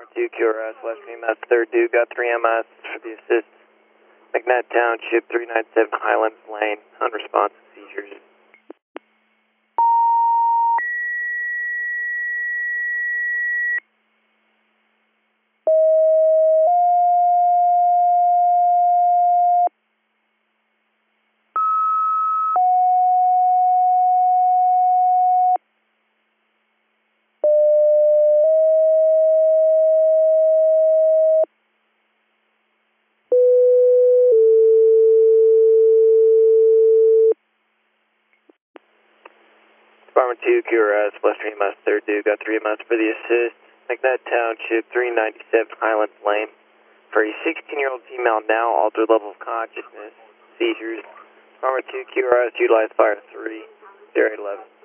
2 QRS, West EMS, 3rd Duke, got 3 MS for the assist. McNett Township, 397 Highlands Lane, unresponsive seizures. Department 2 QRS, West EMS, 3rd Duke, got 3 MS for the assist. McNett Township, 397 Highlands Lane. For a 16-year-old female now, altered level of consciousness, seizures. Department 2 QRS, utilize fire 3, 011.